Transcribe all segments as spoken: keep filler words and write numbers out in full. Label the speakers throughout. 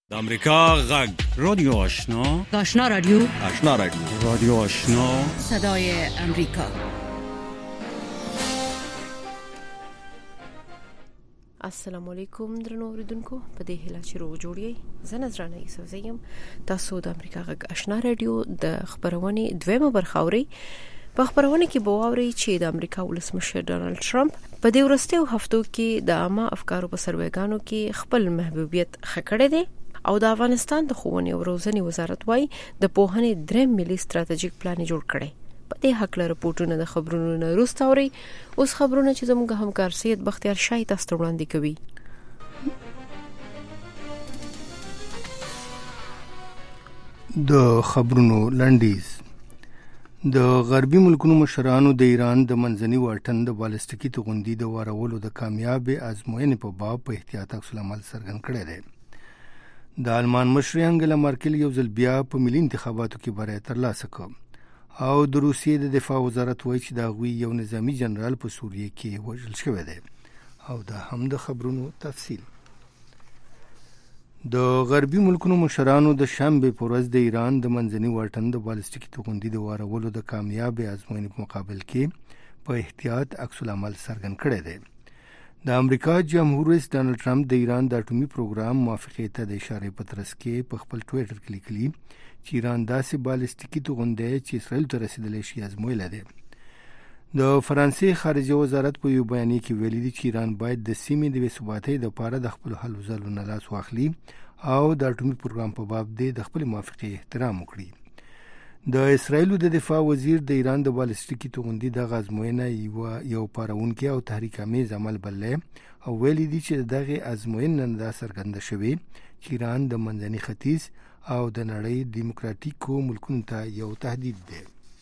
Speaker 1: د امریکا غږ رادیو آشنا
Speaker 2: آشنا رادیو
Speaker 1: آشنا رادیو رادیو آشنا
Speaker 2: صدای امریکا.
Speaker 3: السلام علیکم درنو اوریدونکو، په دې هیله چې روغ جوړی. زه نظرانه یوسفزیم، تاسو د امریکا غږ آشنا رادیو د خبرونې دویمه برخه اورئ. په خبرونه کې به واورئ چې د امریکا ولسمشر ډانلډ ټرمپ په دې وروستیو هفتو کې د عامه افکارو په سروېګانو کې خپل محبوبیت خکړی دی او د افغانستان د ښوونې او روزنې وزارت وايي د پوهنې دریم ملي ستراتیژیک پلان جوړ کړي. په دې حق له رپورټونو د خبرونو نه وروسته اورئ. اوس خبرونه چې زموږ همکار سید بختیار شاه تاسو ته وړاندې کوي.
Speaker 4: د خبرونو لنډیز. د غربي ملکونو مشرانو د ایران د منځني واټن د بالستیکي توغندي د وارولو د کامیابې ازموینې په باب په احتیاط عکس العمل څرګند کړی دی. د آلمان مشر انګلا مارکل یو ځل بیا په ملي انتخاباتو کې بری ترلاسه کړ او د روسیې د دفاع وزارت وایي چې د هغوی یو نظامي جنرال په سوریه کې وژل شوی دی. او دا هم د خبرونو تفصیل. د غربي ملکونو مشرانو د شنبې په ورځ د ایران د منځني واټن د بالستیکي توغندي د وارولو د کامیابې ازموینې په مقابل کې په احتیاط عکس العمل څرګند کړی دی. د امریکا جمهور رئیس ډانلډ ټرمپ د ایران د اټومي پروګرام موافقې ته د اشارې په ترڅ کې په خپل ټویټر کې لیکلي چې ایران داسې بالستیکي توغندی چې اسرائیل ته رسیدلی شي ازمویلی دی. د فرانسې خارجه وزارت په یو بیانیه کې ویلي دي چې ایران باید د سیمې د بې ثباتۍ لپاره د خپلو هلو ځلو نه لاس واخلي او د اټومي پروګرام په باب د خپلې موافقې احترام وکړي. د اسرائیلو د دفاع وزیر د ایران د بالستیکي توغندي دغه ازموینه یو یو پارونکی او تحریک امیز عمل بللی او ویلي دي چې دغه ازموینه دا څرګنده شوې چې ایران د منځني ختیځ او د نړۍ دیموکراتیکو ملکونو ته یو تهدید دی.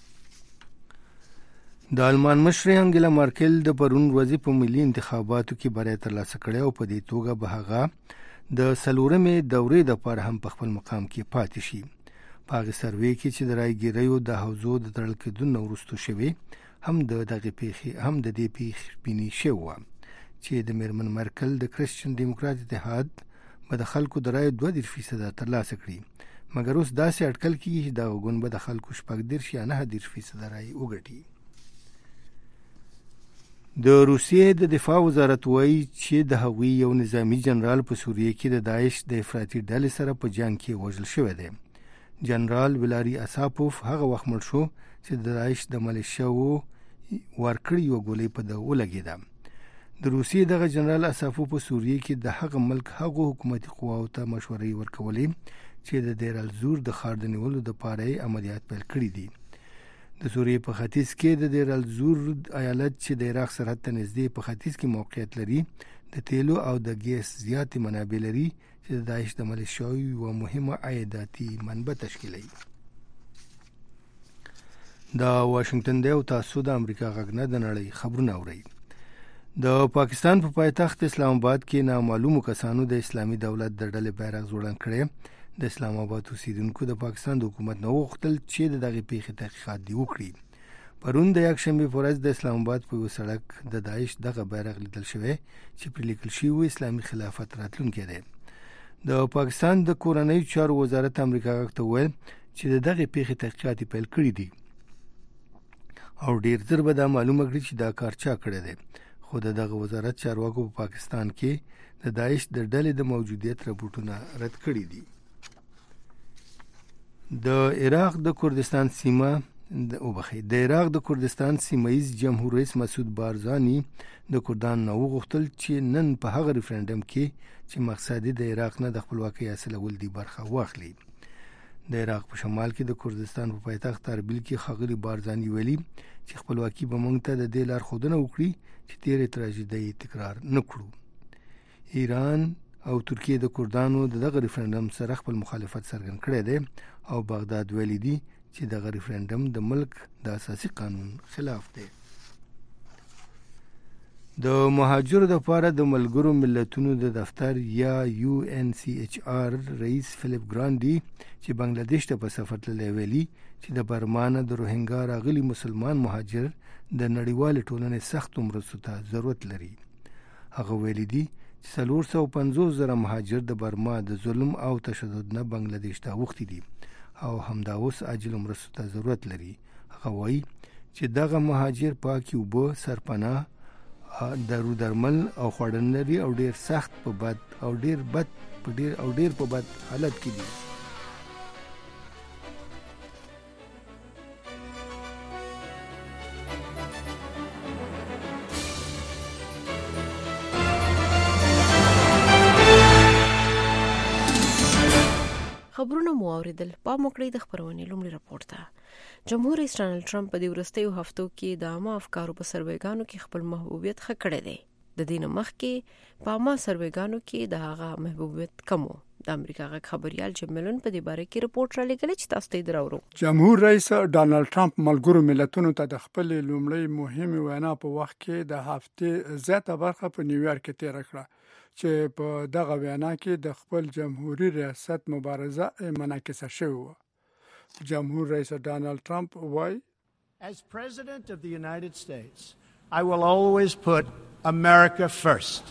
Speaker 4: د آلمان مشر انګلا مارکل د پرون ورځې په ملي انتخاباتو کې بری ترلاسه کړی او په دې توګه به هغه د څلورمې دورې دپاره هم په خپل مقام کې پاتې شي. په هغې سروې کې چې د رایګیریو د حوزو د تړل کېدو نه وروسته شوې هم د دغې پیښې هم د دې پیښې بیني شوې وه چې د میرمن مرکل د کرسچن دیموکرات اتحاد به د خلکو د رایو دوه دېرش فیصده ترلاسه کړي، مګر اوس داسې اټکل کېږي چې دغه ګوند به د خلکو شپږ دېرش یا نهه دېرش فیصده رایې وګټي. د روسیې د دفاع وزارت وایي چې د هغوی یو نظامي جنرال په سوریه کې د داعش د افراطي ډلې سره په جنګ کې وژل شوی دی. جنرال ولاری اساپوف هغه وخت مړ شو چې د داعش د ملیشیاو ورکړې یوه ګولۍ په ده ولګېده. د روسیې دغه جنرال اساپوف په سوریه کې د هغه ملک هغو حکومتي قواو ته مشورې ورکولې چې د دیر الزور د ښار د نیولو دپاره یې عملیات پیل کړي دي. د سوریې په ختیځ کې د دیر الزور ایالت چې د عراق سرحد ته نږدې په ختیځ کې موقعیت لري د تیلو او د ګیس زیاتې منابع لري چې د داعش د ملیشیاو یوه مهمه عایداتي منبع تشکیلوي. دا واشنګټن دی او تاسو د امریکا غږ نه د نړۍ خبرونه اورئ. د پاکستان په پا پایتخت اسلام آباد کې نامعلومو کسانو د اسلامي دولت د ډلې بیرغ ځوړند کړی. د اسلام آباد اوسیدونکو د پاکستان د حکومت نه وغوښتل چې د دغې پیښې تحقیقات دې وکړي. پرون د یکشنبې په ورځ د اسلام آباد په یو سړک د داعش دغه بیرغ لیدل شوی چې پرې لیکل شوي اسلامي خلافت راتلونکی دی. د پاکستان د کورنیو چارو وزارت امریکا غږ ته وویل چې د دغې پیښې تحقیقات یې پیل کړي دي او ډېر ژر به دا معلومه کړي چې دا کار چا کړی دی. خو د دغه وزارت چارواکو په پا پاکستان کې د داعش د ډلې د موجودیت رپورټونه رد کړي دي. د عراق د کردستان سیمه د وبخي د عراق د کردستان سیمه‌یز جمهور رئیس مسعود بارزانی د کردان نه وغوښتل چې نن په هغه ریفرنډم کې چې مقصد د عراق نه د خپلواکۍ حاصلول دی برخه واخلي. د عراق په شمال کې د کردستان په پایتخت اربیل کې ښاغلي بارزانی ویلي چې خپلواکي به موږ ته د دې لارښودنه وکړي چې تېرې تراژیدۍ تکرار نه کړو. ایران او ترکیه د کردانو د دغه ریفرنډم سره خپل مخالفت څرګند کړی دی او بغداد ویلي دي چې دغه ریفرنډم د ملک د اساسي قانون خلاف دی. د مهاجرو دپاره د ملګرو ملتونو د دفتر یا یو ان سی ایچ آر رئیس فلیپ ګرانډي چې بنگلادیش ته په سفر تللی ویلي چې د برما نه د روهینګا راغلي مسلمان مهاجر د نړیوالې ټولنې سختو مرستو ته ضرورت لري. هغه ویلي دي چې څلور سوه پنځوس زره مهاجر د برما د ظلم او تشدد نه بنگلاديش ته اوښتي دي او همدا اوس عاجل مرستو ته ضرورت لري. هغه وایي چې دغه مهاجر پاکي اوبه، سرپناه، دارو درمل او خوړن لري او ډیر سخت په بد او ډیر بد په ډیر او ډیر په بد حالت کې دي.
Speaker 3: خبرونه مو اوریدل. پام وکړئ د خبرونې لومړی راپور ته. جمهور رئیس ډانلډ ټرمپ په دې وروستیو هفتو کې د عامه افکارو په سروېګانو کې خپل محبوبیت ښه کړی دی. د دې نه مخکې په عامه سروېګانو کې د هغه محبوبیت کم و. د امریکا غږ خبريال جیم ملن په دې باره کې رپورټ را لېږلی چې تاسو ته یې دراوړو.
Speaker 5: جمهور رئیس ډانلډ ټرمپ ملګرو ملتونو ته د خپل لومړی مهمه وینا په وخت کې د هفتې زیاته برخه په نیویارک کې تیر کړه چې په دغه وینا کې د خپل جمهوریت ریاست مبارزه منعکسه شوې وه. جمهور رئیس ډانلډ ټرمپ وایي
Speaker 6: As President of the United States, I will always put America first.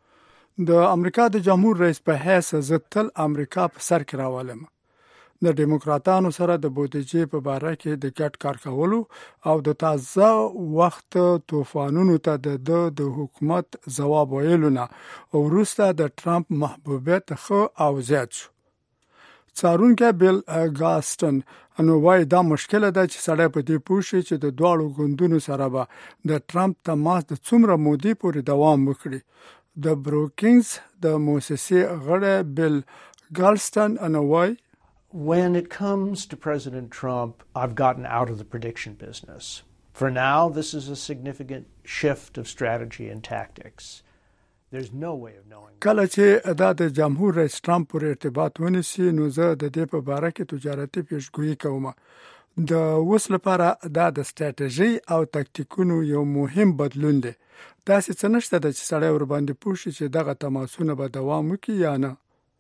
Speaker 5: د امریکا د جمهور رئیس په حیث زه تل امریکا په سر کې راولم. د ډیموکراتانو سره د بودیجې په باره کې د ګډ کار کولو او د تازه وخت طوفانونو ته د د حکومت ځواب ویلو نه وروسته د ټرمپ محبوبیت ښه او زیات شو. څارونکی بیل ګاسټن نو وایي دا مشکله ده چې سړی په دې پوه شي چې د دواړو ګوندونو سره به د ټرمپ تماس د څومره مودې پورې دوام وکړي. د بروکینګز د موسسې غړی بیل ګاسټن نو وایي
Speaker 6: When it comes to President Trump, I've gotten out of the prediction business. For now, this is a significant shift of strategy and tactics. There's no way of knowing.
Speaker 5: کله چې دا د جمهور رئیس ټرمپ پر ارتباط ونیسي نو زه د دې په باره کې تجارتي پیشګویي کوم. د اوس لپاره دا د ستراتیژي او تکتیکونو یو مهم بدلون دی. داسې څه نشته چې سړی ور باندې پوه شي چې دغه تماسونه به دوام وکړي یا نه.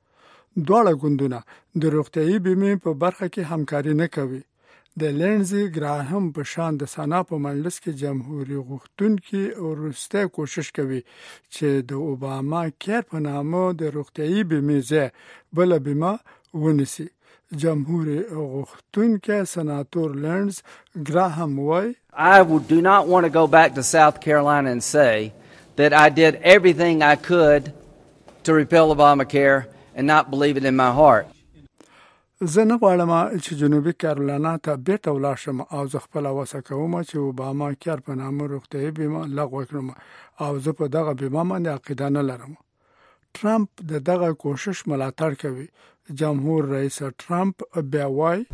Speaker 5: دواړه ګوندونه د روغتیايي بیمې په برخه کې همکاري نه کوي. د لینزي ګراهم په شان د سنا په مجلس کې جمهوریت غوښتونکي ورسته کوشش کوي چې د اوباما کیر په نامه د روغتیايي بیمې ځای بل بیمه ونیسي. جمهوریت غوښتونکي سناتور لینز ګراهم وایي
Speaker 7: I would do not want to go back to South Carolina and say that I did everything I could to repeal Obamacare and not believe it in my heart.
Speaker 5: زه نه غواړم چې جنوبي کارولانا ته بیرته ولاړ شم او زه خپله وسه کوم چې اوباما کیر په نامه روغتیايي بیمه لغوه کړم او زه په دغه بیمه باندې عقیده نه لرم. ټرمپ د دغه کوشش ملاتړ کوي. جمهور رئیس ټرمپ بیا وایي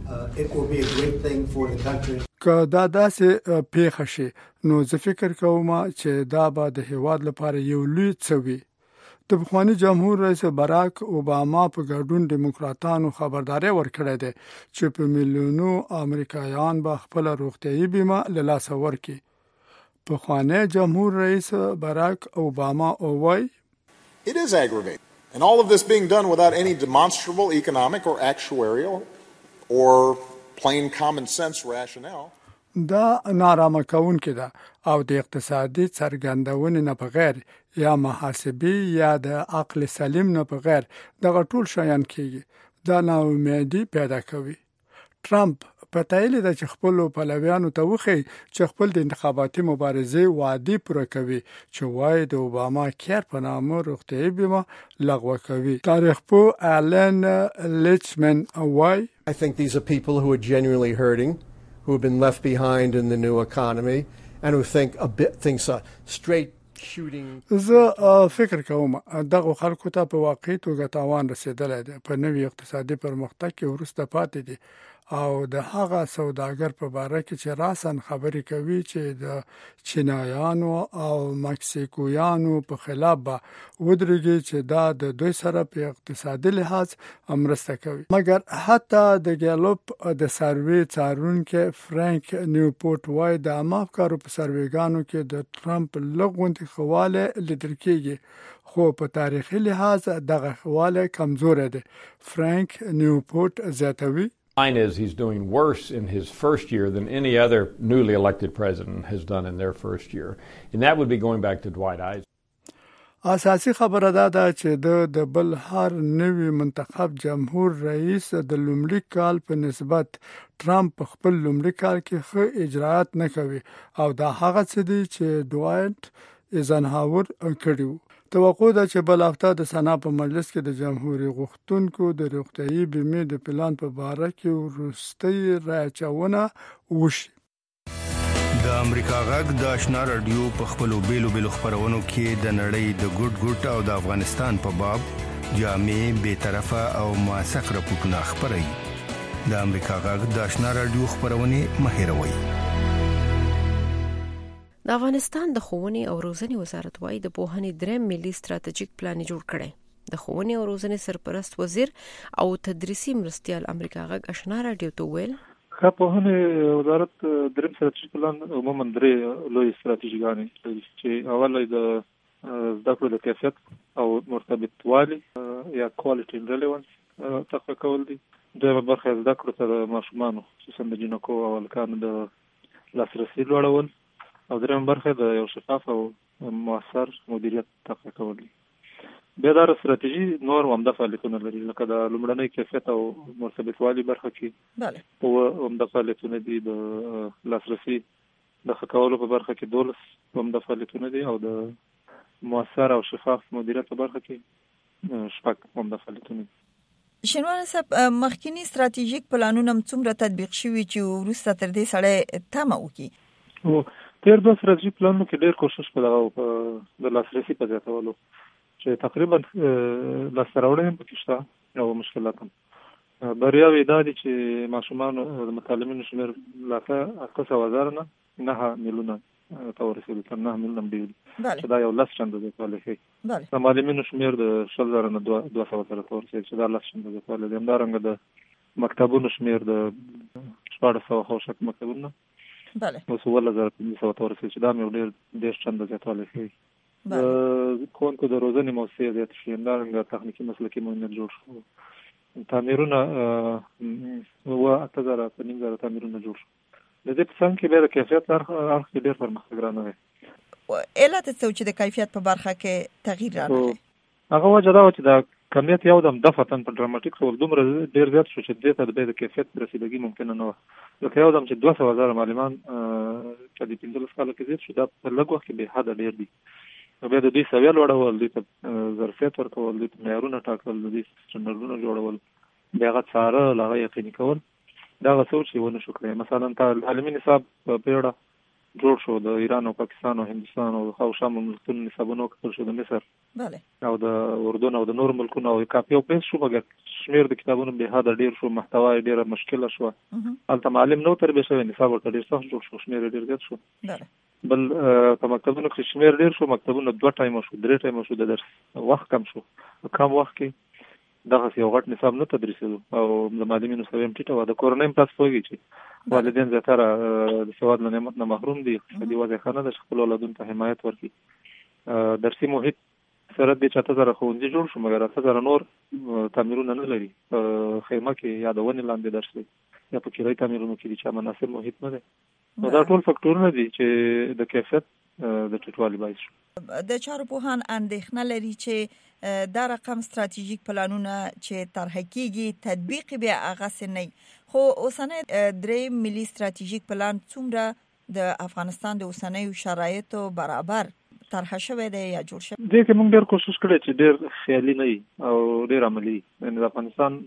Speaker 5: که دا داسې پیښه شي نو زه فکر کوم چې دا به د هیواد لپاره یو لوی څه وي. د پخواني جمهور رئیس باراک اوباما په ګډون ډیموکراتانو خبرداري ورکړې ده چې په میلیونو امریکایان به خپل روغتیايي بیمه له لاسه ورکړي. پخوانی جمهور رئیس باراک اوباما وایي
Speaker 8: It is aggravating, and all of this being done without any demonstrable economic or actuarial or plain common sense rationale.
Speaker 5: دا نارامه کوونکې ده او د اقتصادي څرګندونې نه بغیر یا محاسبې یا د عقل سلیم نه بغیر دغه ټول شیان کېږي. دا ناامیدي پیدا کوي. ټرمپ پتایلی ده چې خپل پلویانو ته وښیي چې خپل د انتخاباتي مبارزې وعدې پوره کوي چې وایي د اوباما کیر په نامه روغتیايي بیمه لغوه کوي. تاریخ پوه آلن لیچمن وایي
Speaker 9: I think these are people who are genuinely hurting, who have been left behind in the new economy and who think a bit thinks a straight shooting.
Speaker 5: زه فکر کوم دغه خلکو ته په واقعي توګه تاوان رسیدلی دی. په نوي اقتصادي پرمختګ کې وروسته پاتې دي او د هغه سوداګر په باره کې چې راسن خبرې کوي چې د چینایانو او مکسیکویانو په خلاف به ودرېږي چې دا د دوی سره په اقتصادي لحاظ مرسته کوي. مګر حتی د ګالوپ د سروې څارونکي فرانک نیوپورټ وایي د عامه افکارو په سروېګانو کې د ټرمپ لږ غوندې ښهوالی لیدل کېږي خو په تاریخي لحاظ دغه ښهوالی کمزوری دی. فرانک نیوپورټ زیاتوي
Speaker 10: Line is he's doing worse in his first year than any other newly elected president has done in their first year. And that would be going back to Dwight Eisenhower.
Speaker 5: اساسي خبره دا ده چې د د بل هر نوي منتخب جمهور رئیس د لومړي کال په نسبت ټرمپ په خپل لومړي کال کې ښه اجرات نه کوي او دا هغه څه دي چې ډوایټ ایزنهاور کړیو. توقع ده چې بل هفته د سنا په مجلس کې د جمهوریت غوښتونکو د روغتیايي بیمې د پلان په باره کې وروستۍ راچونه وشي.
Speaker 4: د امریکا غږ د آشنا رادیو په خپلو بیلو بیلو خبرونو کې د نړۍ د ګډ ګډ او د افغانستان په باب جامع بے طرفه او موثق راپورټونه خبري. د امریکا غږ د آشنا رادیو خبرونه مهیروي.
Speaker 3: د افغانستان د ښوونې او روزنې وزارت وايي د پوهنې دریم ملي ستراتیژیک پلان جوړ کړي. د ښوونې او روزنې سرپرست وزیر او تدریسي مرستیال امریکا غږ آشنا رادیو ته ویل
Speaker 11: ښه پوهنې وزارت دریم ستراتیژیک پلان عموما درې لوی ستراتیژیګانې چې اول د زده کړو د کیفیت او مرتبط والی یا کوالټي ان ریلیونس تقویه کول دي. دویمه برخه زده کړو ته د ماشومانو خصوصا د جنکو او هلکانو د لاسرسي لوړول او درېیمه برخه د یو شفاف او مؤثر مدیریت تقویه کول دي. بیا دا ستراتیژي نور همدا فعالیتونه لري لکه د لومړنۍ کیفیت او مرتبط والی برخه کې
Speaker 3: بله
Speaker 11: او همدا فعالیتونه دي. د لاسرسي د ښه کولو په برخه کې دولس همدا فعالیتونه دي او د مؤثر او شفاف مدیریت په برخه کې شپږ همدا فعالیتونه دي.
Speaker 12: شنوان صاحب مخکینی ستراتیژیک پلانونه څومره تطبیق شوي چې وروسته تر دې سړی تمه وکړي؟
Speaker 11: او تیر دوه ستراتیژیک پلانونو کې ډېر کوشش په د لاسرسي په زیاتولو چې تقریبا لاسته راوړنې پکې شته او مشکلات هم. بریاوې دا دي چې ماشومانو د متعلمینو شمېر له اته سوه زره نه نهه میلیونه ته ورسېدو، تر نهه میلیونه هم ډېر دي چې دا یو لس چنده زیاتوالی ښیي. د معلمینو شمېر د شل زره نه دوه سوه زره ته ورسېد چې دا لس چنده زیاتوالی دی. همدارنګه د مکتبونو شمېر د شپاړس سوه خوشک مکتبونه اوس اوولس زره پنځه سوه ته ورسېد چې دا هم یو ډېر دېرش چنده زیاتوالی ښیي. د ښوونکو د روزنې موسسې زیات شي، همدارنګه تخنیکي مسلکي معاونیت جوړ شو، تعمیرونه اووه اته زره په نیم زره تعمیرونه جوړ شو. د دې په څنګ کې بیا د کیفیت اړخ کې ډېر پرمختګ رانغی.
Speaker 12: علت څه و چې د کیفیت په برخه کې تغییر رانغی؟
Speaker 11: هغه وجه دا و چې د کمیت یو دم دفعتاً په ډراماټیک ډول دومره ډېر زیات شو چې دې ته د کیفیت رسیدګي ممکنه نه وه. لکه یو دم چې دوه سوه زره معلمان چې د پنځلس کاله کې زیات شو، دا په لږ وخت کې بې حده ډېر دي. بیا د دوی سویه لوړول، دوی ته ظرفیت ورکول، دوی ته معیارونه ټاکل، د دوی سټنډرډونه جوړول، بیا هغه څارل، هغه یقیني کول، دا هغه څه چې ونه شو کړی. مثلا تعلیمي نصاب په پیړه جوړ شو، د ایران او پاکستان او هندوستان او خاوشا ملکونو نصابونه وکتل شو، د مصر او د اردن او د نور ملکونو، او کاپي او پیسټ شو، مګر شمېر د کتابونو بې حده ډېر شو، محتوا یې ډېره مشکله شوه. هلته معلم نه و تربیه شوی، نصاب ورته ډېر سخت جوړ شو، شمېر یې ډېر زیات شو. بل په مکتبونو کې شمېر ډېر شو، مکتبونه دوه ټایمه شو، درې ټایمه شو، د درس وخت کم شو. په کم وخت کې دغسې یو غټ نصاب نه تدریسېدو او د معلمینو سویه هم ټیټه وه. د کورنۍ هم تاسو پوهېږئ چې والدین زیاتره د سواد له نعمت نه محروم دي. اقتصادي وضع ښه نه ده چې خپلو اولادونو ته حمایت ورکړي. درسي محیط سره دې چې اته زره ښوونځي جوړ شو، مګر اته زره نور تعمیرونه نه لري. په خیمه کې یا د ونې لاندې درس دی یا په کرایي تعمیرونو کې دي چې مناسب محیط نه دی. نو دا ټول فکټورونه دي چې د کیفیت د ټیټوالي باعث شو.
Speaker 12: د چارو پوهان اندېښنه لري چې دا رقم ستراتیژیک پلانونه چې طرح کېږي تطبیق بیا هغسې نه، خو اوسنی درې ملي ستراتیژیک پلان څومره د افغانستان د اوسنیو شرایطو برابر طرح شوی دی یا جوړ شوی؟ دې کې موږ ډېر کوشش کړی چې ډېر خیالي نه وي او ډېر عملي وي. یعنې د افغانستان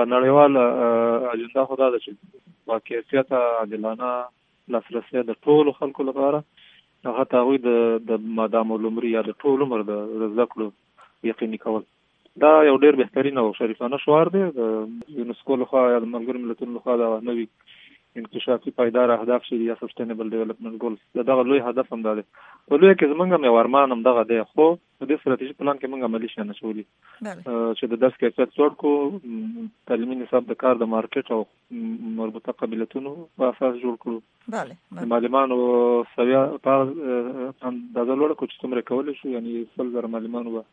Speaker 12: نړیواله اجنډا خو دا ده چې با کیفیته عادلانه لاسرسی د ټولو خلکو لپاره، هغه ته هغوی د مادام العمري یا د ټول عمر د زده کړو یقیني کول. دا یو ډېر بهترین او شریفانه شعار دی. د یونسکو لخوا یا د ملګرو ملتونو لخوا دا نوي انکشافي پایدار اهداف چې یا سسټینبل ډیولپمنټ ګولز، د دغه لوی هدف هم دا دی. په لویه کې زموږ هم یو ارمان هم دغه دی، خو په دې ستراتیژیک پلان کې موږ عملي شیان اچولي چې د درس کیفیت لوړ کړو، تعلیمي نصاب د کار د مارکیټ او مربوطه قبیلتونو په اساس جوړ کړو، د معلمانو سویه په اندازه لوړه کړو چې څومره کولی شو. یعنې سل زره معلمانو به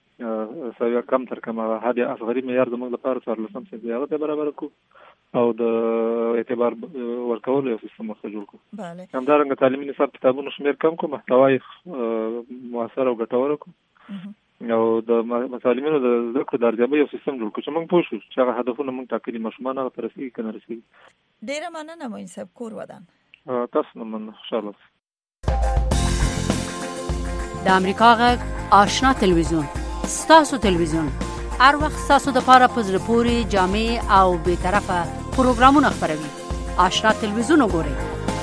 Speaker 12: سویه کم تر کمه حد اصغري معیار زموږ لپاره څوارلسم صنف هغه ته برابره کړو او د اعتبار ورکولو یو سیستم ورته جوړ کړو. همدارنګه تعلیمي نصاب کتابونو شمېر کم کړو، محتوا یې مؤثر او ګټور کړو
Speaker 11: او د مسالمینو د زده کړو د ارزیابۍ یو سیستم جوړ کړو چې موږ پوه شو چې هغه هدفونه موږ ټاکلي ماشومان هغه ته رسېږي که نه رسېږي.
Speaker 12: ډېره مننه معین صاحب. کور ودان.
Speaker 11: تاسو نه مننه. خوشحاله.
Speaker 2: د امریکا غږ آشنا تلویزیون ستاسو تلویزیون هر وخت ستاسو د پاره په زړه پورې جامع او بې طرفه پروګرامونه خپروي. آشنا تلویزیون وګورئ.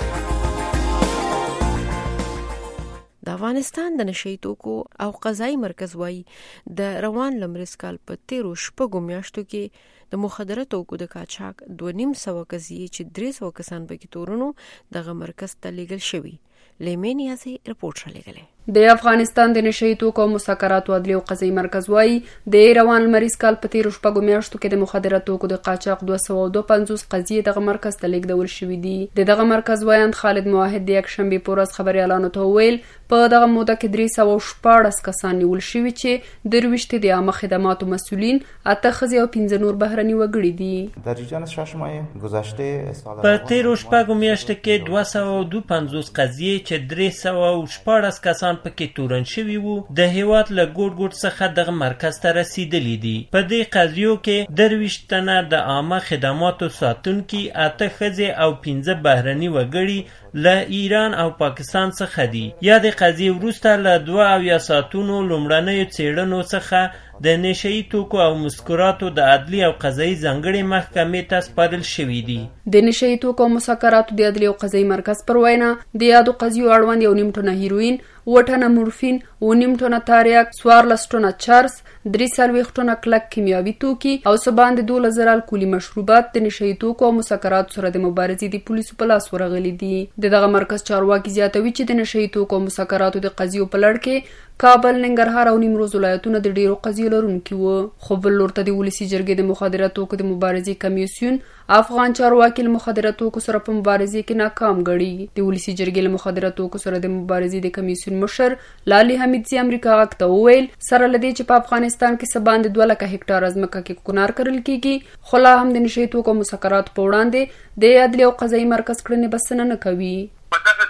Speaker 3: د افغانستان د نشئی توکو او قضایي مرکز وايي د روان لمریز کال په تیرو شپږو میاشتو کې د مخدره توکو د قاچاق دوه نیم سوه قضیې چې درې سوه کسان پکې تورنو دغه مرکز ته لیږل شوي. لیمینیا سي رپورټ را لګلې.
Speaker 13: د افغانستان د نشئی توکو او مسکراتو عدلي او قضایي مرکز وايي د روان لمریز کال په تیرو شپږو میاشتو کې د مخدره توکو د قاچاق دوه سوه دوه پنځوس قضیې دغه مرکز ته لیږدول شوي دي. د دغه مرکز وایند خالد موحد د یکشنبې په ورځ خبریالانو ته وویل په دغه موده کې درې سوه شپاړس کسان نیول شوي چې درویشت د عامه خدماتو مسؤلین، اته ښځې او پنځه نور بهرني وګړي دي.
Speaker 14: در جریان شش ماه گذشته
Speaker 15: په تیرو شپږو میاشتو کې دوه سوه دوه پنځوس قضیې چې درې سوه شپاړس کسان پکې تورن شوي وو د هیواد له ګوټ ګوټ څخه دغه مرکز ته رسیدلي دي. په دې قضیو کې درویشت تنه د عامه خدماتو ساتونکي، اته ښځې او پنځه بهرني وګړي له ایران او پاکستان څخه دي. یا د قضیې وروسته له دوه اویا ساعتونو لومړنیو څېړنو څخه د نشئی توکو او مسکراتو د عدلي او قضایي ځانګړې محکمې ته سپارل شوي دي.
Speaker 13: د نشئی توکو او مسکراتو د عدلي او قضایي مرکز پر وینا د یادو قضیو اړوند یو نیم ټنه هیروین، اووه ټنه مورفین، اووه نیم ټنه تاریاک، څوارلس ټنه چرس، درې څلوېښت ټنه کلک کیمیاوي توکي او څه باندې دولس زره الکولي مشروبات د نشئی توکو او مسکراتو سره د مبارزې د پولیسو په لاس ورغلي دي. د دغه مرکز چارواکي زیاتوي چې د نشئی توکو او مسکراتو د قضیو په لړ کې کابل، ننګرهار او نیمروز ولایتونه د ډیرو قضیو لرونکي وو. خو بل لور ته د ولسي جرګې د مخدره توکو د مبارزې کمیسیون افغان چارواکي له مخدره توکو سره په مبارزې کې ناکام ګڼي. د ولسي جرګې له مخدره توکو سره د مبارزې د کمیسیون مشر لالي حمیدزي امریکا غږ ته وویل سره له دې چې په افغانستان کې څه باندې دوه لکه هکټاره ځمکه کې کونار کرل کیږي، خو لا هم د نشئی توکو او مسکراتو په وړاندې د عدلي او قضایي مرکز کړنې بسنه نه کوي.
Speaker 16: په دغه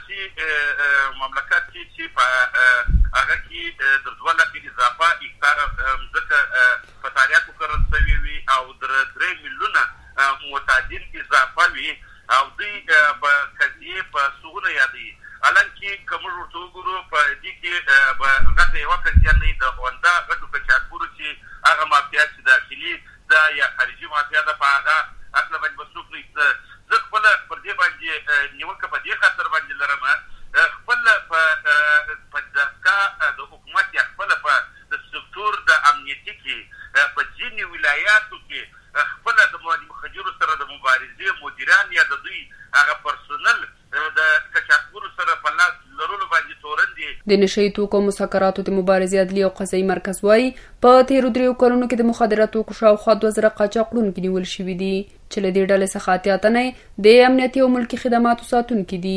Speaker 16: مملکت کې چې په هغه کې د دوه لکه اضافه هکټاره ځمکه په تاریاکو کرل شوې وي او د درې میلیونه متعدد اضافه وي او دوی په قضیې په سوغونه یادوي. حالانکه که موږ ورته وګورو په دې کې هغه یوه قضیه نه وي د غونډه غټو قاچاقبرو چې هغه مافیا چې داخلي ده یا خارجي مافیا ده په هغه اصله باندې به څوک نه. زه خپله پر دې باندې نیوکه په دې خاطر باندې لرم خپله په دستګاه د حکومت یا خپله په د سکتور د امنیتي کې په ځینې ولایاتو کې خپله د مخدرو سره د مبارزې مدیران یا د دوی هغه پرسونل د قاچاقبرو سره په لاس لرلو باندې تورن دي.
Speaker 13: د نشئی توکو او مسکراتو د مبارزې عدلي او قضایي مرکز وايي په تیرو دریو کلونو کې د مخدره توکو شاوخوا دوه زره قاچاق وړونکي نیول شوي دي چې له دې ډلې څخه اتیا تنه د امنیتي او ملکي خدماتو ساتونکي دي.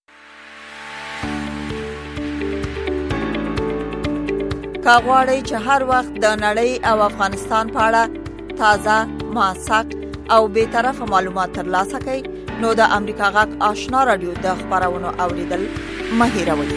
Speaker 12: که غواړئ چې هر وخت د نړۍ او افغانستان په اړه تازه، موثق او بې طرفه معلومات ترلاسه کړئ نو د امریکا غږ آشنا رادیو د خبرونو اوریدل مه هېروئ.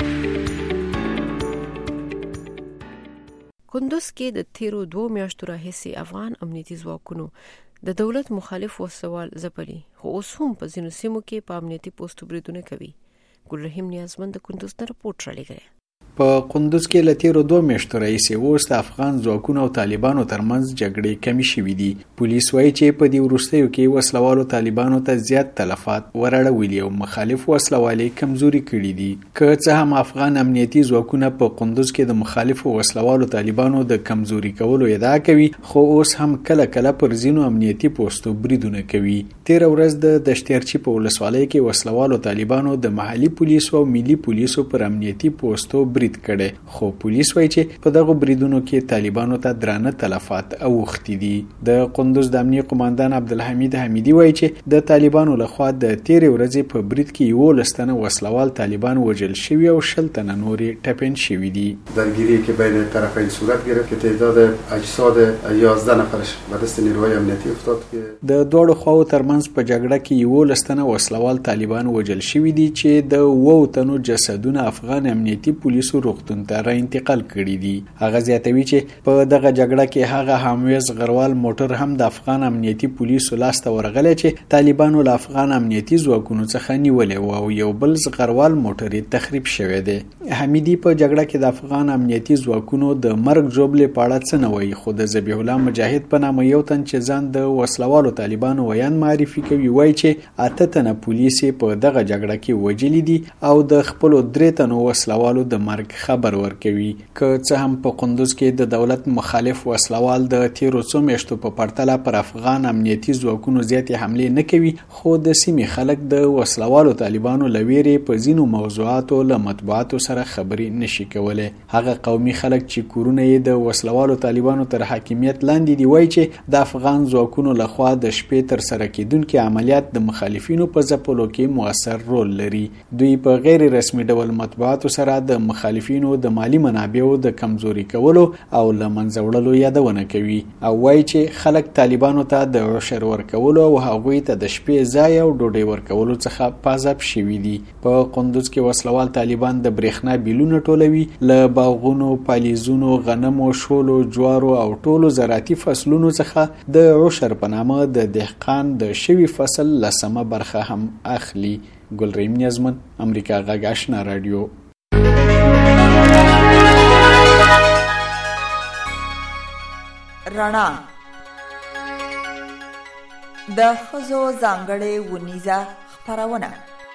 Speaker 3: کندوز کې د تیرو دوه میاشتو راهیسې افغان امنیتي ځواکونو د دولت مخالف وسوال ځپلي، خو اوس هم په ځینو سیمو کې په امنیتي پوستو بریدونه کوي. ګلرحیم نیازمند د کندوز نه رپورټ رالیږلی.
Speaker 17: په کندوز کې له تیرو دوه میاشتو راهیسې اوس د افغان ځواکونو او طالبانو ترمنځ جګړې کمې شوې دي. پولیس وایي چې په دې وروستیو کې وسلوالو طالبانو ته زیات تلفات ورړولي او مخالف وسلوالې کمزوري کړي دي. که څه هم افغان امنیتي ځواکونه په کندوز کې د مخالفو وسلوالو طالبانو د کمزوري کولو ادعا کوي، خو اوس هم کله کله پر ځینو امنیتي پوستو بریدونه کوي. تیره ورځ د دشتیرچي په ولسوالۍ کې وسلوالو طالبانو د محلي پولیسو او ملي پولیسو پر امنیتي پوستو برید کړي، خو پولیس وایي چې په دغه بریدونو کې طالبانو ته درانه تلفات اوښتي دي. د قندوز د امنیه قوماندان عبدالحمید حمیدي وایي چې د طالبانو لخوا د تیرې ورځې په برید کې یولس تنه وسلوال طالبان وژل شوي او شل تنه نورې ټپین شوي دي.
Speaker 18: درگیری که بین طرفین صورت گرفت که تعداد اجساد یازده نفرش به دست نیروهای امنیتی افتاد که
Speaker 17: د دواړو خواو ترمنځ په جګړه کې یولس تنه وسلوال طالبان وژل شوي دي چې د اووه تنو جسدونه افغان امنیتي پولیسو پولیسو روغتون ته را انتقال کړي دي. هغه زیاتوي چې په دغه جګړه کې هغه حامویز غروال موټر هم د افغان امنیتي پولیسو لاسته ورغلی چې طالبانو له افغان امنیتي ځواکونو څخه نیولې و او یو بل غروال موټر یې تخریب شوی دی. حمیدي په جګړه کې د افغان امنیتي ځواکونو د مرګ جوړې په اړه څه نه وایي، خو د ذبیح الله مجاهد په نامه یو تن چې ځان د وسلوالو طالبانو ویان معرفي کوي وایي چې اته تنه پولیس په دغه جګړه کې وژلي دي او د خپلو درې تنو وسلوالو د مرګ خبر ورکوي. که څه هم په قندوز کې د دولت مخالف وسلوال د تیرو څو میاشتو په پرتله پر افغان امنیتي ځواکونو زیاتې حملې نه کوي، خو د سیمې خلک د وسلوالو طالبانو له ویرې په ځینو موضوعاتو له مطبوعاتو سره خبرې نشي کولی. هغه قومي خلک چې کورونه یې د وسلوالو طالبانو تر حاکمیت لاندې دي وایي چې د افغان ځواکونو لخوا د شپې تر سره کېدونکي عملیات د مخالفینو په ځپلو کې موثر رول لري. دوی په غیر رسمي ډول مطبوعاتو سره د مخالفینو د مالی منابعو د کمزوري کولو او له منځه وړلو یادونه کوي او وایي چې خلک طالبانو ته د عشر ورکولو او هغوی ته د شپې ځای او ډوډۍ ورکولو څخه پازاب شوي دي. په قندوز کې وسلوال طالبان د برېښنا بیلونه ټولوي، له باغونو، پالیزونو، غنمو، شولو، جوارو او ټولو زراعتي فصلونو څخه د عشر په نامه د دهقان د شوي فصل لسمه برخه هم اخلي. ګلریم نیازمن، امریکا غږ آشنا رادیو.
Speaker 12: رڼا د ښځو ځانګړې ونیزه خپرونه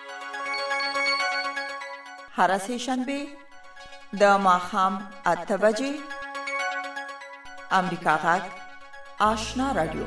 Speaker 12: هره سه‌شنبه د ماښام اته بجې امریکا غږ آشنا رادیو.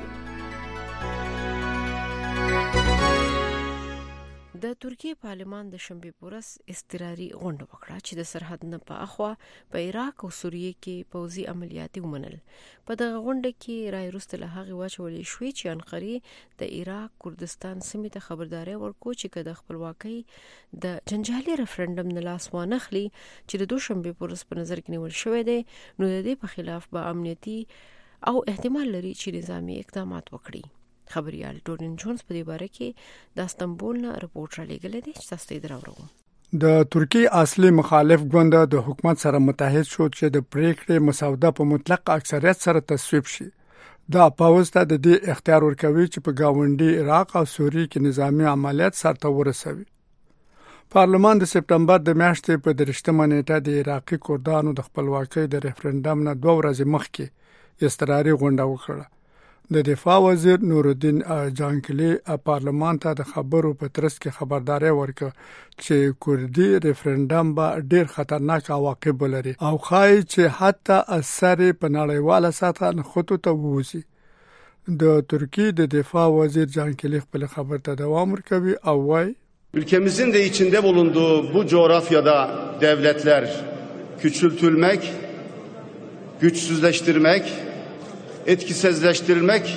Speaker 3: د ترکیه پارلمان د شنبې په ورځ اضطراري غونډه وکړه چې د سرحد نه په اخوا په عراق او سوریه کې پوځي عملیات ومنل. په دغه غونډه کې رای وروسته له هغې واچولې شوې چې انقرې د عراق کردستان سیمې ته خبرداری ورکړو چې که د خپلواکۍ د جنجالي ریفرنډم نه لاس وانخلي چې د دوشنبې په ورځ په نظر کې نیول شوی دی، نو د دې په خلاف به امنیتي او احتمال لري چې نظامي اقدامات وکړي. خبريال ټورین جونز په دې باره کې د استنبول نه رپورټ را لېږلی دی چې تاسو ته یې دراوړو.
Speaker 5: د ترکیه اصلي مخالف ګوند د حکومت سره متحد شو چې د پریکړې مسوده په مطلق اکثریت سره تصویب شي. دا پاوز ته د دې اختیار ورکوي چې په گاونډي عراق او سوریه کې نظامی عملیات سرته ورسوي. پارلمان د سپتمبر د میاشتې په درشتمه نیټه د عراقي کردانو د خپلواکۍ د ریفرنډم نه دوه ورځې مخکې اضطراري غونډه وکړه. د دفاع وزیر نورالدین جانکلی پارلمان ته د خبرو په ترڅ کې خبرداري ورکړه چې کوردي ریفرنډم به ډیر خطرناک عواقب لري او ښایي چې حتی اثر په نړیواله سطح نخوتو ته ووځي. د ترکیه د دفاع وزیر جانکلی خپل خبر ته دوام ورکوي او وايي
Speaker 19: ülkemizin de içinde bulunduğu bu coğrafyada devletler küçültülmek, güçsüzleştirmek, etkisizleştirilmek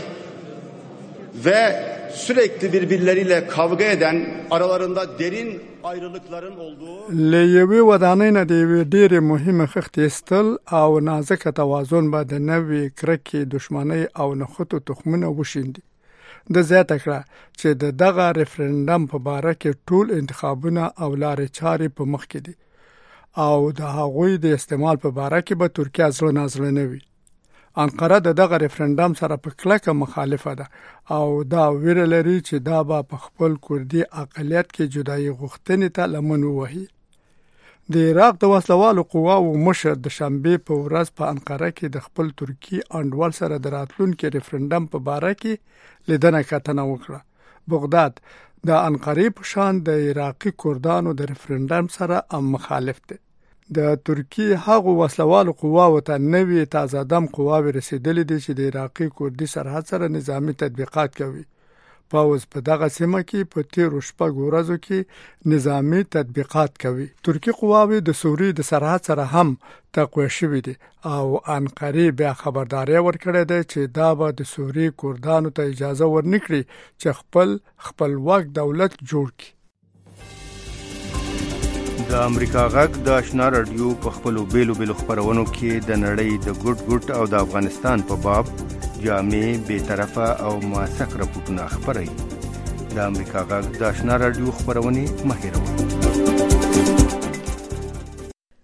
Speaker 19: ve sürekli birbirleriyle kavga eden, aralarında derin ayrılıkların olduğu
Speaker 5: لیوی ودانۍ نه دی ډېر مهمه خښت استل او نازک توازن به د نوې کرکې دښمنۍ او نخوتو تخمونه وشیندي. د زیاته کړه چې د دغه ریفرنډم په باره کې ټول انتخابونه او لارې چارې په مخ کې دي او د هغوی د استعمال په باره کې به ترکیه ځله نازله نه وي. انقره د دغه ریفرنډم سره په کلکه مخالفه ده او دا ویره لري چې دا به په خپل کوردي اقلیت کې جدایي غوښتنې ته لمن ووهي. د عراق د وسلوالو قواو مشر د شنبې په ورځ په انقره کې د خپل ترکی انډول سره د راتلونکي ریفرنډم په باره کې لیدنه کتنه وکړه. بغداد د انقرې په شان د عراقي کردانو د ریفرنډم سره هم مخالف دی. د ترکی هغو وسلوالو قواو ته نوې تازه دم قواوې رسیدلې دي چې د عراقي کردي سرحد سره نظامی تطبیقات کوي. پاوز په دغه سیمه کې په تیرو شپږو ورځو کې نظامی تطبیقات کوي. ترکی قواوې د سوریې د سرحد سره هم تقویه شوې دي او انقرې بیا خبرداري ورکړې ده چې دا به د سوریې کردانو ته اجازه ورنکړي چې خپل خپلواک دولت جوړ کړي.
Speaker 4: د امریکا غږ د آشنا رادیو په خپلو بیلو بیلو خبرونو کې د نړۍ د ګډ ګډ او د افغانستان په باب جامع، بیطرفه او موثق راپورټونه خپروي. د امریکا غږ د آشنا رادیو خبرونه مه هېروئ.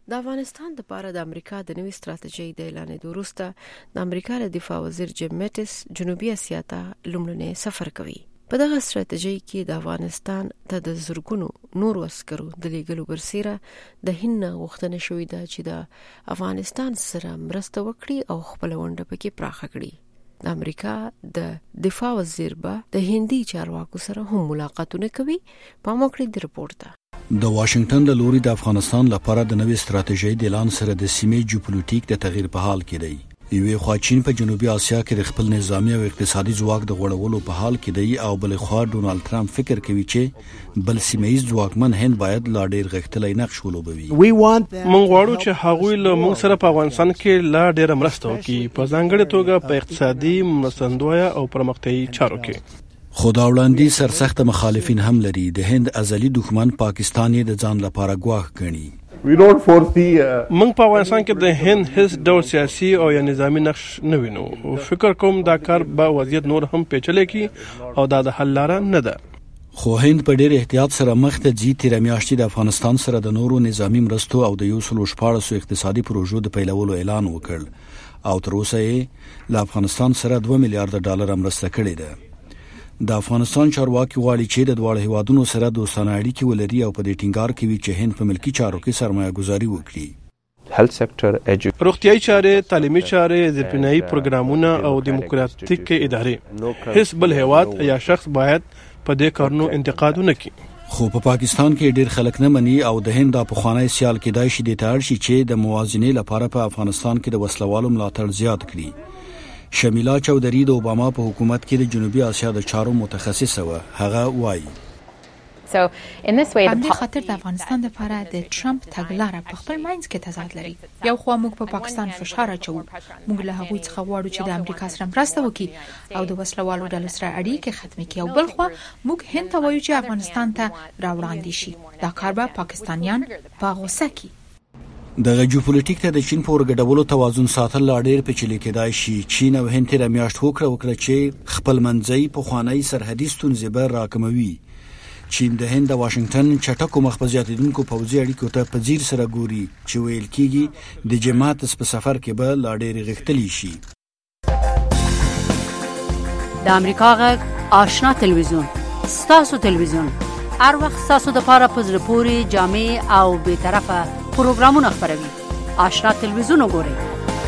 Speaker 3: د افغانستان لپاره د امریکا د نوې ستراتیژۍ د اعلان وروسته د امریکا له دفاع وزیر جیم میټس جنوبي اسیا ته لومړنی سفر کوي. په دغه ستراتیژۍ کې د افغانستان ته د زرګونو نورو عسکرو د لیږلو برسیره د هند نه غوښتنه شوې ده چې د افغانستان سره مرسته وکړي او خپله ونډه پکې پراخه کړي. د امریکا د دفاع وزیر به د هندي چارواکو سره هم ملاقاتونه کوي. پام وکړئ د رپورټ ته.
Speaker 20: د واشنگټن له لوري د افغانستان لپاره د نوې ستراتیژۍ د اعلان سره د سیمې جیوپولیټیک د تغییر په حال کې دی. یوې خوا چین په جنوبي اسیا کې د خپل نظامی او اقتصادي ځواک د غوړولو په حال کې دی او بل خوا ډونالد ټرمپ فکر کوي چې بل سیمه‌ییز ځواکمن هند باید لا ډیر غښتلی نقش ولوبوي.
Speaker 21: موږ غواړو چې هغوی له موږ سره په افغانستان کې لا ډیره مرسته وکړي، په ځانګړې توګه په اقتصادي، مرستندویه او پرمختیایي چارو کې.
Speaker 20: خو دا وړاندې سرسخت مخالفین هم لري. د هند ازلي دښمن پاکستان یې د ځان لپاره ګواښ ګڼي.
Speaker 21: موږ په افغانستان کې د هند هیڅ ډول سیاسي او یا نظامی نقش نه وینو. فکر کوم دا کار به وضعیت نور هم پیچلی کی او دا د حل لاره نه ده.
Speaker 20: خو هند په ډیر احتیاط سره مخ ته ځي. تیر میاشتې د افغانستان سره د نورو نظامی مرستو او د یو سل شپاړسو اقتصادي پروژو د پیلولو اعلان وکړ او تر اوسه یې له افغانستان سره دوه میلیارډ ډالر مرسته کړې ده. د افغانستان چارواکي غواړي چې د دواړو هیوادونو سره دوستانه اړیکې ولري او په دې ټینګار کوي چې هند په ملکی چارو کې سرمایه گذاري وکړي.
Speaker 21: هیلث سېکټر، روغتیاي چارې، تعلیمي چارې، زیربنایي پروګرامونه او دیموکراتیک ادارې. هیڅ بل هیواد یا شخص باید په دې کارونو انتقاد ونه کړي.
Speaker 20: خو په پاکستان کې ډیر خلک نه مني او د هند د پخوانی سیال کېدای شي د تاړ شي چې د موازنې لپاره په افغانستان کې د وسلوالو ملاتړ زیات کړي. شمیلا چودری د اوباما په حکومت کې د جنوبي اسیا د چارو متخصصه و. هغه وایي
Speaker 22: په دې خاطر د افغانستان لپاره د ټرمپ تګلاره په خپل منځ کې تضاد لري. یو خوا موږ په پاکستان فشار اچوو، موږ له هغوی څخه غواړو چې د امریکا سره مرسته وکړي او د وسلوالو ډلو سره اړیکې ختمې کړي، او بل خوا موږ هند ته وایو چې افغانستان ته راوړاندې شي. دا کار به پاکستانیان په غوسه کړي.
Speaker 20: د جیوپولیټیک ته د چین په ورګډولو توازن ساتل لا ډیر پیچلی کېدای شي. چین او هند تر میاشت وکړه وکړه چې خپل منځي په خوانی سرحدي ستونزې به راکموي. چین د هند د واشنگټن چټکو مخبزیاتیدونکو پوځي اړیکو ته په ځیر سره ګوري چې ویل کېږي د جماعت په سفر کې به لا ډیر غښتلی شي.
Speaker 2: د امریکا غږ آشنا تلویزیون، ستاسو تلویزیون، هر وخت ستاسو د پاره په زړه پورې جامع او بے طرفه پروګرامونه خپروي. آشنا تلویزیون وګورئ.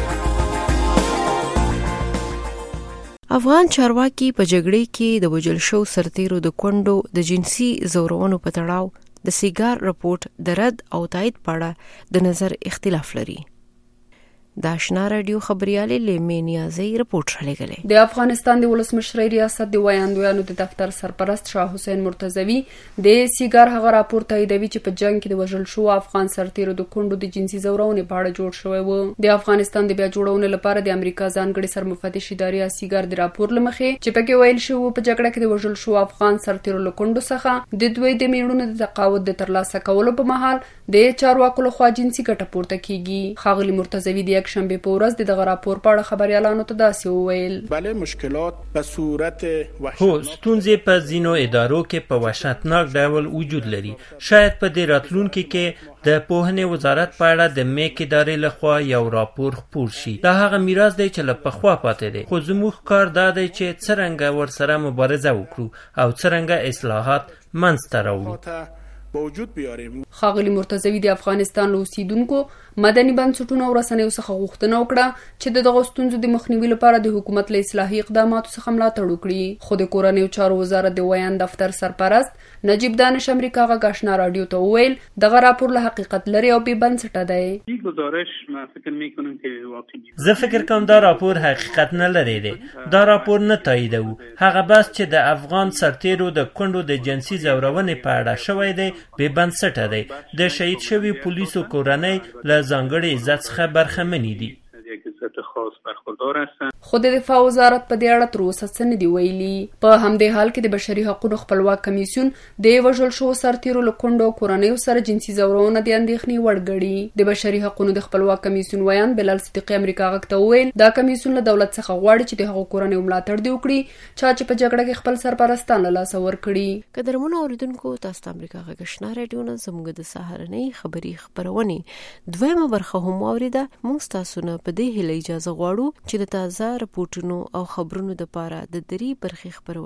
Speaker 3: افغان چارواکي په جګړې کې د وژل شو سرتیرو د کونډو د جنسي زورونو په تړاو د سیګار رپورټ د رد او تایید په اړه د نظر اختلاف لري. د آشنا رادیو خبريالې لیمې نیازي رپورټ راغلی.
Speaker 13: د افغانستان د ولسمشر ریاست د ویاندویانو د دفتر سرپرست شاه حسین مرتضوی د سیګار هغه راپور تاییدوي چې په جنگ کې د وژل شو افغان سرتیرو د کونډو د جنسي زورونې په اړه جوړ شوی و. د افغانستان د بیا جوړونې لپاره د امریکا ځانګړي سرمفتش ادارې سیګار د راپور لمخې چې پکې ویل شو په جګړه کې د وژل شو افغان سرتیرو له کونډو څخه د دوی د میړونو د تقاعد د ترلاسه کولو په مهال د چارواکو لخوا جنسي ګټه پورته کیږي. ښاغلي مرتضوی د شنبه په ورځ د دغه راپور په اړه خبريالانو ته داسې وویل:
Speaker 23: بله مشکلات په صورت
Speaker 15: هو ستونزې په ځینو ادارو کې په وحشتناک ډول وجود لري. شاید په دې راتلونکي کې د پوهنې وزارت په اړه د میک ادارې لخوا یو راپور خپور شي. دا هغه میراث دی چې له پخوا پاتې دی، خو زموږ کار دا دی چې څرنګه ورسره مبارزه وکړو او څرنګه اصلاحات منځته راوړو.
Speaker 23: وجود بیاریم.
Speaker 13: ښاغلي مرتضوی د افغانستان له اوسیدونکو مدني بنسټونو او رسنیو څخه غوښتنه وکړه چې د دغه ستونزو د مخنیوي لپاره د حکومت له اصلاحي اقداماتو څخه ملاتړ وکړي. خو د کورنیو چارو وزارت د ویان دفتر سرپرست نجیب دانش امریکا غږ آشنا رادیو ته وویل دغه راپور له حقیقت لري او بې بنسټه دی.
Speaker 15: زه فکر کوم دا راپور حقیقت نه لري دی. دا راپور نه تاییدوي. هغه بس چې د افغان سرتیرو د کونډو د جنسي زورونې په اړه شوی دی بې بنسټه دی. د شهید شوي پولیسو کورنۍ له ځانګړي عزت څخه برخمنې دي.
Speaker 13: خو د دفاع وزارت په دې اړه تر اوسه څه نه دی ویلي. په همدې حال کې د بشري حقوقو خپلواک کمیسیون د وژل شو سرتیرو له کونډو کورنیو سره جنسي ځورونه د اندېښنې وړ ګڼي. د بشري حقوقو د خپلواک کمیسیون ویان بلال صدیقي امریکا غږ ته وویل دا کمیسیون له دولت څخه غواړي چې د هغو کورنیو ملاتړ دی وکړي چا چې په جګړه کې خپل سرپرستان له لاسه ورکړي.
Speaker 3: قدرمنو اوریدونکو تاسو ته امریکا غږ آشنا رادیو نه زموږ د سهارنۍ خبري خبرونه دویمه برخه هم اوریده. موږ تاسو نه په دې هیله اجازه غواړو چې د تازه راپورټونو او خبرونو لپاره د دری برخې خبرونه